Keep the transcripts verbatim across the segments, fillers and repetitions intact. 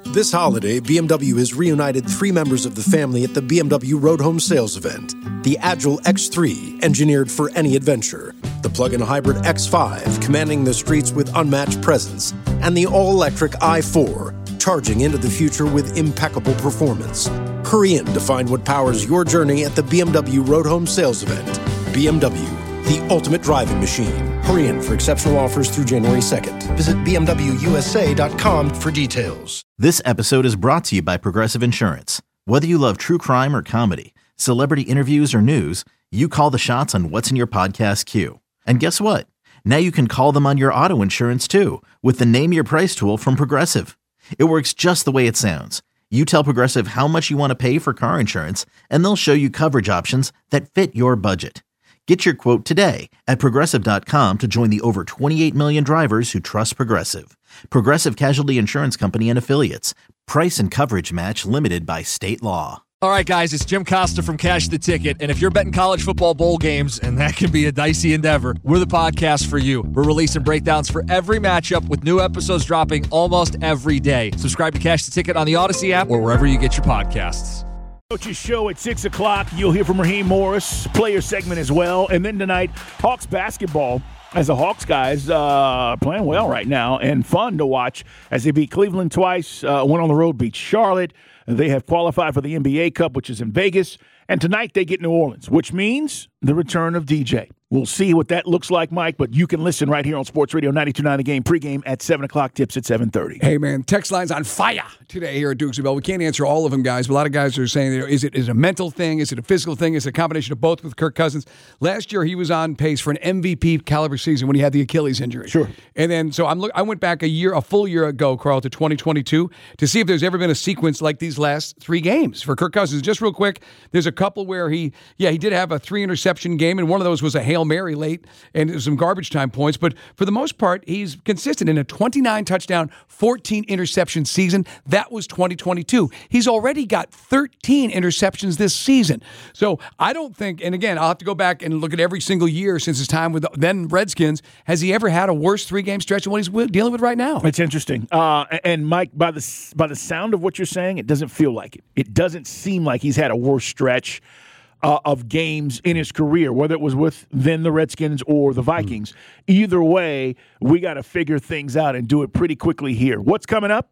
This holiday, B M W has reunited three members of the family at the B M W Road Home Sales event. The Agile X three, engineered for any adventure. The plug-in hybrid X five, commanding the streets with unmatched presence. And the all-electric i four, charging into the future with impeccable performance. Hurry in to find what powers your journey at the B M W Road Home Sales event. B M W, the ultimate driving machine. Hurry in for exceptional offers through January second. Visit B M W U S A dot com for details. This episode is brought to you by Progressive Insurance. Whether you love true crime or comedy, celebrity interviews or news, you call the shots on what's in your podcast queue. And guess what? Now you can call them on your auto insurance too with the Name Your Price tool from Progressive. It works just the way it sounds. You tell Progressive how much you want to pay for car insurance, and they'll show you coverage options that fit your budget. Get your quote today at Progressive dot com to join the over twenty-eight million drivers who trust Progressive. Progressive Casualty Insurance Company and Affiliates. Price and coverage match limited by state law. All right, guys, it's Jim Costa from Cash the Ticket, and if you're betting college football bowl games, and that can be a dicey endeavor, we're the podcast for you. We're releasing breakdowns for every matchup with new episodes dropping almost every day. Subscribe to Cash the Ticket on the Odyssey app or wherever you get your podcasts. Coach's show at six o'clock. You'll hear from Raheem Morris, player segment as well. And then tonight, Hawks basketball, as the Hawks guys uh, playing well right now and fun to watch as they beat Cleveland twice, uh, went on the road, beat Charlotte. They have qualified for the N B A Cup, which is in Vegas. And tonight they get New Orleans, which means the return of D J. We'll see what that looks like, Mike, but you can listen right here on Sports Radio ninety-two point nine The Game, pregame at seven o'clock, tips at seven thirty. Hey, man, text line's on fire today here at Dukes of Bell. We can't answer all of them, guys, but a lot of guys are saying, is it, is it a mental thing? Is it a physical thing? Is it a combination of both with Kirk Cousins? Last year, he was on pace for an M V P caliber season when he had the Achilles injury. Sure. And then, so I'm look, I went back a year, a full year ago, Carl, to twenty twenty-two to see if there's ever been a sequence like these last three games for Kirk Cousins. Just real quick, there's a couple where he, yeah, he did have a three interception game, and one of those was a Hail Mary late, and some garbage time points. But for the most part, he's consistent in a twenty-nine touchdown, fourteen interception season. That was twenty twenty-two. He's already got thirteen interceptions this season. So I don't think, and again, I'll have to go back and look at every single year since his time with the then Redskins. Has he ever had a worse three-game stretch than what he's dealing with right now? It's interesting. Uh, and Mike, by the by the sound of what you're saying, it doesn't feel like it. It doesn't seem like he's had a worse stretch Uh, of games in his career, whether it was with then the Redskins or the Vikings. Mm-hmm. Either way, we got to figure things out and do it pretty quickly here. What's coming up?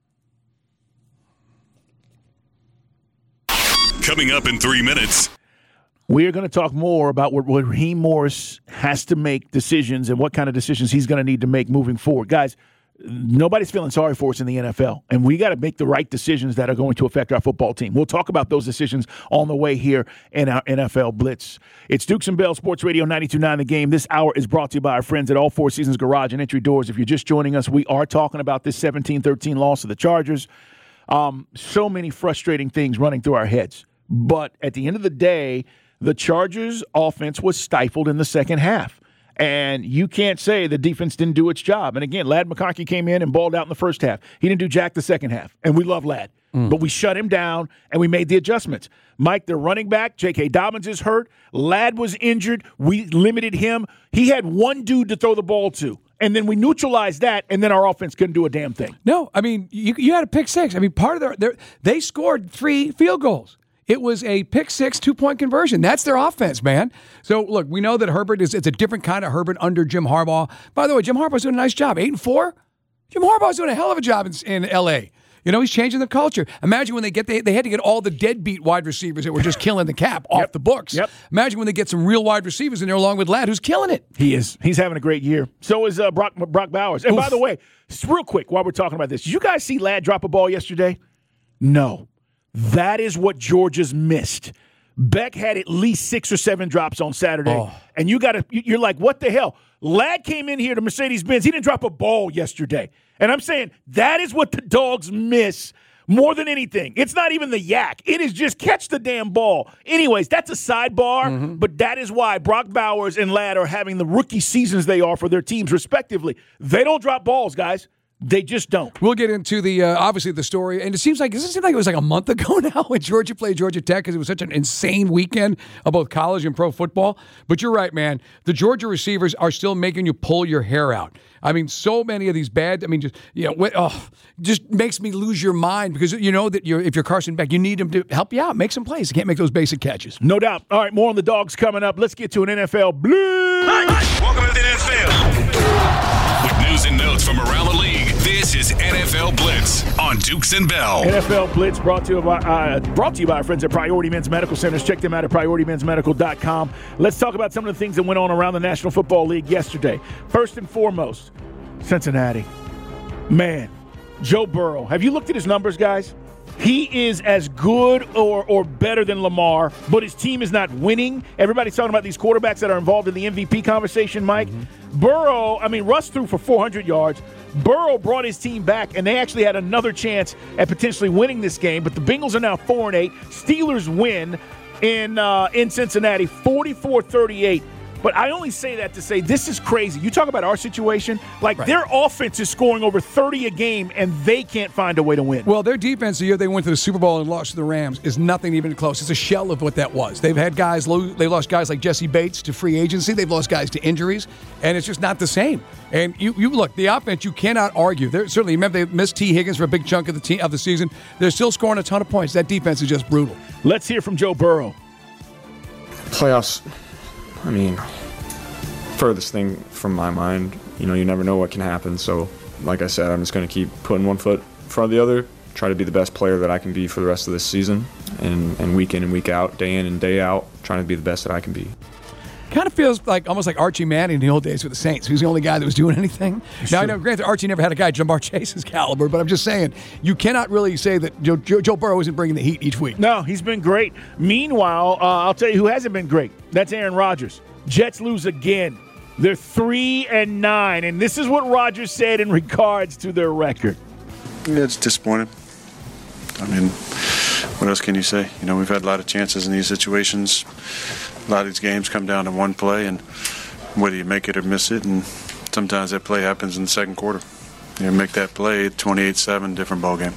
Coming up in three minutes. We are going to talk more about what, what Raheem Morris has to make decisions and what kind of decisions he's going to need to make moving forward. Guys, nobody's feeling sorry for us in the N F L, and we got to make the right decisions that are going to affect our football team. We'll talk about those decisions on the way here in our N F L Blitz. It's Dukes and Bell Sports Radio ninety-two point nine The Game. This hour is brought to you by our friends at All Four Seasons Garage and Entry Doors. If you're just joining us, we are talking about this seventeen thirteen loss of the Chargers. Um, so many frustrating things running through our heads. But at the end of the day, the Chargers' offense was stifled in the second half. And you can't say the defense didn't do its job. And again, Ladd McConkey came in and balled out in the first half. He didn't do jack the second half. And we love Ladd. Mm. But we shut him down, and we made the adjustments. Mike, their running back, J K. Dobbins is hurt. Ladd was injured. We limited him. He had one dude to throw the ball to. And then we neutralized that, and then our offense couldn't do a damn thing. No, I mean, you, you had a pick six. I mean, part of their, their – they scored three field goals. It was a pick six, two-point conversion. That's their offense, man. So, look, we know that Herbert is it's a different kind of Herbert under Jim Harbaugh. By the way, Jim Harbaugh's doing a nice job. Eight and four? Jim Harbaugh's doing a hell of a job in, in L A. You know, he's changing the culture. Imagine when they get, they, they had to get all the deadbeat wide receivers that were just killing the cap off yep. the books. Yep. Imagine when they get some real wide receivers in there along with Ladd, who's killing it. He is. He's having a great year. So is uh, Brock, Brock Bowers. And Oof. by the way, real quick, while we're talking about this, did you guys see Ladd drop a ball yesterday? No. That is what Georgia's missed. Beck had at least six or seven drops on Saturday. Oh. And you got to, you're like, what the hell? Ladd came in here to Mercedes-Benz. He didn't drop a ball yesterday. And I'm saying that is what the Dogs miss more than anything. It's not even the yak. It is just catch the damn ball. Anyways, that's a sidebar, mm-hmm. but that is why Brock Bowers and Ladd are having the rookie seasons they are for their teams, respectively. They don't drop balls, guys. They just don't. We'll get into the uh, obviously the story, and it seems like does it seem like it was like a month ago now when Georgia played Georgia Tech because it was such an insane weekend of both college and pro football. But you're right, man. The Georgia receivers are still making you pull your hair out. I mean, so many of these bad. I mean, just you know, oh, just makes me lose your mind because you know that you're if you're Carson Beck, you need him to help you out, make some plays. You can't make those basic catches. No doubt. All right, more on the Dogs coming up. Let's get to an N F L Blitz. Welcome to the N F L. With news and notes from around the league, this is N F L Blitz on Dukes and Bell. N F L Blitz brought to you by, uh, brought to you by our friends at Priority Men's Medical Centers. Check them out at priority men's medical dot com. Let's talk about some of the things that went on around the National Football League yesterday. First and foremost, Cincinnati. Man, Joe Burrow. Have you looked at his numbers, guys? He is as good or or better than Lamar, but his team is not winning. Everybody's talking about these quarterbacks that are involved in the M V P conversation, Mike. Mm-hmm. Burrow, I mean, Russ threw for four hundred yards. Burrow brought his team back, and they actually had another chance at potentially winning this game, but the Bengals are now four and eight. Steelers win in, uh, in Cincinnati, forty-four thirty-eight. But I only say that to say this is crazy. You talk about our situation, like right. Their offense is scoring over thirty a game, and they can't find a way to win. Well, their defense the year they went to the Super Bowl and lost to the Rams is nothing even close. It's a shell of what that was. They've had guys, they lost guys like Jesse Bates to free agency. They've lost guys to injuries, and it's just not the same. And you, you look, the offense, you cannot argue. They're, certainly, remember they missed T. Higgins for a big chunk of the team, of the season. They're still scoring a ton of points. That defense is just brutal. Let's hear from Joe Burrow. Playoffs, I mean, furthest thing from my mind. You know, you never know what can happen. So, like I said, I'm just going to keep putting one foot in front of the other, try to be the best player that I can be for the rest of this season, and, and week in and week out, day in and day out, trying to be the best that I can be. Kind of feels like almost like Archie Manning in the old days with the Saints. He was the only guy that was doing anything. It's now, true. I know, granted, Archie never had a guy Jamar Chase's caliber, but I'm just saying, you cannot really say that Joe, Joe, Joe Burrow isn't bringing the heat each week. No, he's been great. Meanwhile, uh, I'll tell you who hasn't been great. That's Aaron Rodgers. Jets lose again. They're three and nine, and this is what Rodgers said in regards to their record. Yeah, it's disappointing. I mean, what else can you say? You know, we've had a lot of chances in these situations. A lot of these games come down to one play, and whether you make it or miss it, and sometimes that play happens in the second quarter. You know, make that play, twenty-eight seven, different ball game.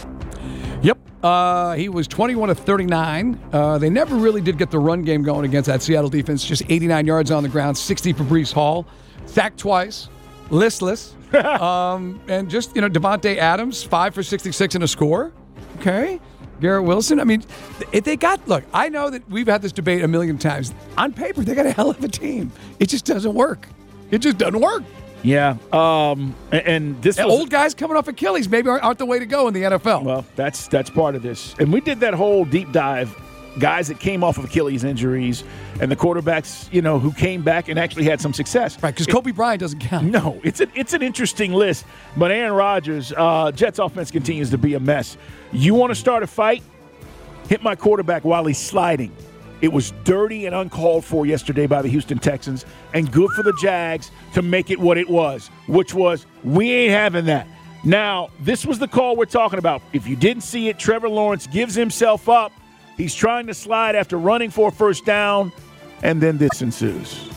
Yep. Uh, he was twenty-one of thirty-nine. Uh, they never really did get the run game going against that Seattle defense. Just eighty-nine yards on the ground, sixty for Breece Hall. Sacked twice. Listless. um, and just, you know, Devontae Adams, five for sixty-six and a score. Okay. Garrett Wilson. I mean, if they got, look, I know that we've had this debate a million times. On paper, they got a hell of a team. It just doesn't work. It just doesn't work. Yeah, um, and, and this and was, old guys coming off Achilles maybe aren't, aren't the way to go in the N F L. Well, that's that's part of this, and we did that whole deep dive. Guys that came off of Achilles injuries, and the quarterbacks, you know, who came back and actually had some success. Right, because Kobe Bryant doesn't count. No, it's an it's an interesting list. But Aaron Rodgers, uh, Jets offense continues to be a mess. You want to start a fight? Hit my quarterback while he's sliding. It was dirty and uncalled for yesterday by the Houston Texans, and good for the Jags to make it what it was, which was, we ain't having that. Now, this was the call we're talking about. If you didn't see it, Trevor Lawrence gives himself up. He's trying to slide after running for a first down, and then this ensues.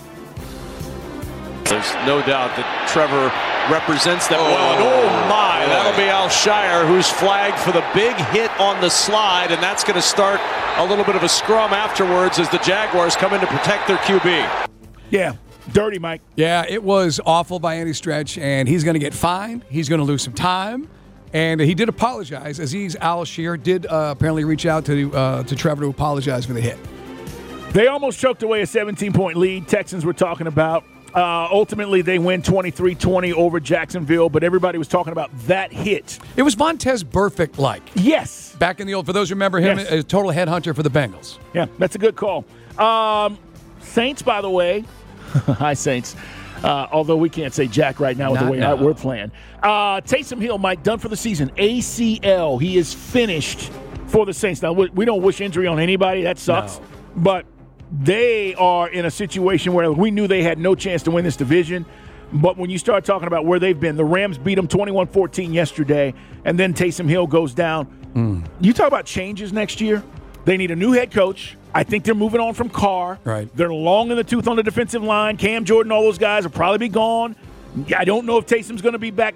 There's no doubt that Trevor represents that oh. well. And oh, my, that'll be Alshire, who's flagged for the big hit on the slide, and that's going to start a little bit of a scrum afterwards as the Jaguars come in to protect their Q B. Yeah, dirty, Mike. Yeah, it was awful by any stretch, and he's going to get fined. He's going to lose some time. And he did apologize. Azeez Al-Shaair did uh, apparently reach out to uh, to Trevor to apologize for the hit. They almost choked away a seventeen-point lead. Texans were talking about. Uh, ultimately, they win twenty-three twenty over Jacksonville, but everybody was talking about that hit. It was Montez Burfict-like. Yes. Back in the old, for those who remember him, yes. a total headhunter for the Bengals. Yeah, that's a good call. Um, Saints, by the way. Hi, Saints. Uh, although we can't say Jack right now with Not the way now. we're playing. Uh, Taysom Hill, Mike, done for the season. A C L. He is finished for the Saints. Now, we don't wish injury on anybody. That sucks. No. But they are in a situation where we knew they had no chance to win this division. But when you start talking about where they've been, the Rams beat them twenty-one fourteen yesterday, and then Taysom Hill goes down. Mm. You talk about changes next year. They need a new head coach. I think they're moving on from Carr. Right. They're long in the tooth on the defensive line. Cam Jordan, all those guys will probably be gone. I don't know if Taysom's going to be back. Like,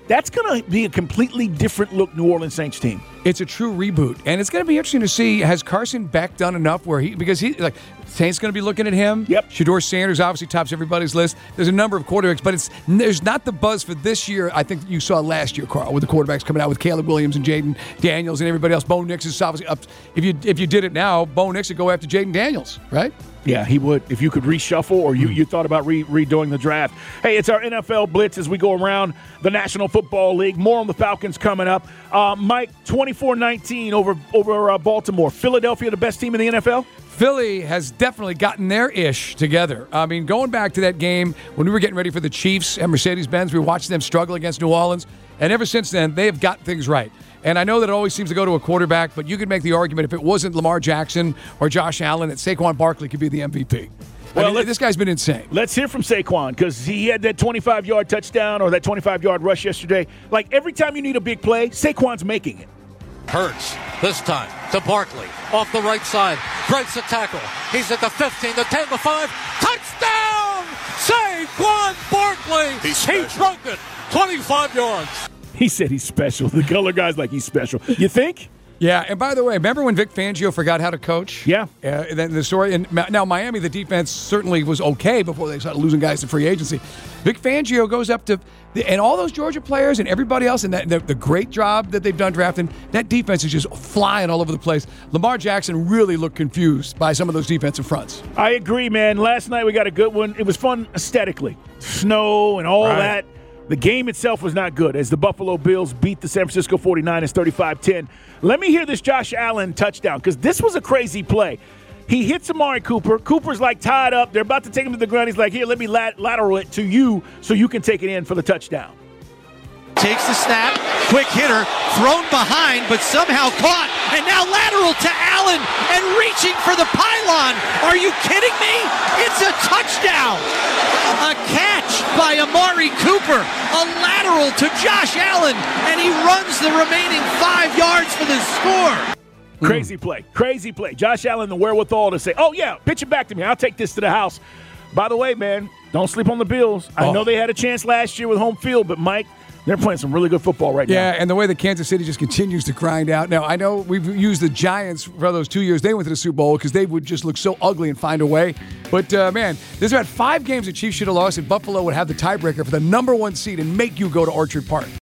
that's going to be a completely different look New Orleans Saints team. It's a true reboot, and it's going to be interesting to see, has Carson Beck done enough where he, because he, like, Saints going to be looking at him. Yep. Shedeur Sanders obviously tops everybody's list. There's a number of quarterbacks, but it's there's not the buzz for this year I think you saw last year, Carl, with the quarterbacks coming out with Caleb Williams and Jaden Daniels and everybody else. Bo Nix is obviously up. If you if you did it now, Bo Nix would go after Jaden Daniels, right? Yeah, he would. If you could reshuffle or you, you thought about re- redoing the draft. Hey, it's our N F L Blitz as we go around the National Football League. More on the Falcons coming up. Uh, Mike, twenty-four nineteen over, over uh, Baltimore. Philadelphia, the best team in the N F L? Philly has definitely gotten their ish together. I mean, going back to that game when we were getting ready for the Chiefs and Mercedes-Benz, we were watching them struggle against New Orleans. And ever since then, they have got things right. And I know that it always seems to go to a quarterback, but you could make the argument if it wasn't Lamar Jackson or Josh Allen, that Saquon Barkley could be the M V P. Well, I mean, this guy's been insane. Let's hear from Saquon because he had that twenty-five-yard touchdown or that twenty-five-yard rush yesterday. Like, every time you need a big play, Saquon's making it. Hurts this time to Barkley off the right side, breaks the tackle. He's at the fifteen, the ten, the five. Touchdown! Saquon Barkley. He's he drunk it. twenty-five yards. He said he's special. The color guy's like he's special. You think? Yeah, and by the way, remember when Vic Fangio forgot how to coach? Yeah. Uh, then the story, and now Miami, the defense certainly was okay before they started losing guys to free agency. Vic Fangio goes up to, the, and all those Georgia players and everybody else, and that, the, the great job that they've done drafting, that defense is just flying all over the place. Lamar Jackson really looked confused by some of those defensive fronts. I agree, man. Last night we got a good one. It was fun aesthetically. Snow and all right. that. The game itself was not good as the Buffalo Bills beat the San Francisco forty-niners thirty-five ten. Let me hear this Josh Allen touchdown because this was a crazy play. He hits Amari Cooper. Cooper's like tied up. They're about to take him to the ground. He's like, here, let me lat- lateral it to you so you can take it in for the touchdown. Takes the snap, quick hitter, thrown behind, but somehow caught, and now lateral to Allen, and reaching for the pylon. Are you kidding me? It's a touchdown! A catch by Amari Cooper, a lateral to Josh Allen, and he runs the remaining five yards for the score. Crazy play, crazy play. Josh Allen, the wherewithal to say, oh, yeah, pitch it back to me. I'll take this to the house. By the way, man, don't sleep on the Bills. I oh. know they had a chance last year with home field, but, Mike, they're playing some really good football right yeah, now. Yeah, and the way that Kansas City just continues to grind out. Now, I know we've used the Giants for those two years. They went to the Super Bowl because they would just look so ugly and find a way. But, uh, man, there's about five games the Chiefs should have lost, and Buffalo would have the tiebreaker for the number one seed and make you go to Orchard Park.